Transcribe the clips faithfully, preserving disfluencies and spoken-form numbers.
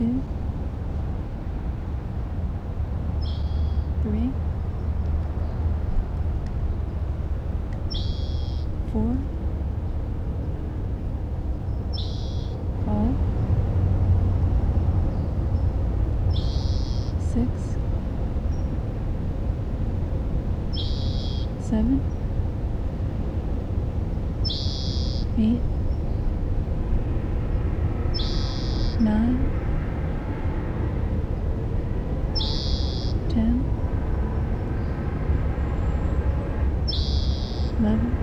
two, three, four, five, six, seven, eight, nine, ten, eleven,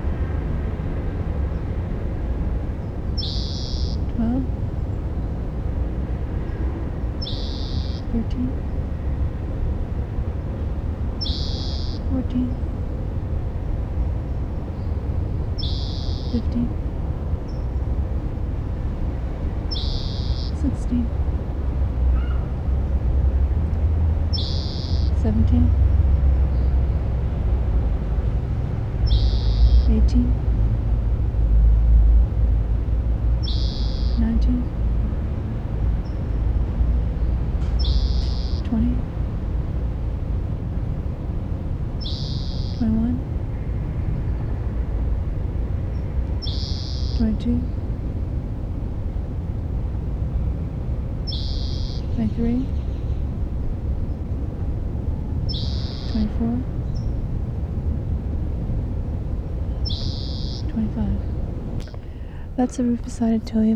twelve, thirteen, fourteen, fifteen, sixteen, seventeen, eighteen, nineteen, twenty, twenty-one, twenty-two, twenty-three, twenty-four, twenty-five. That's a Rufus Attillion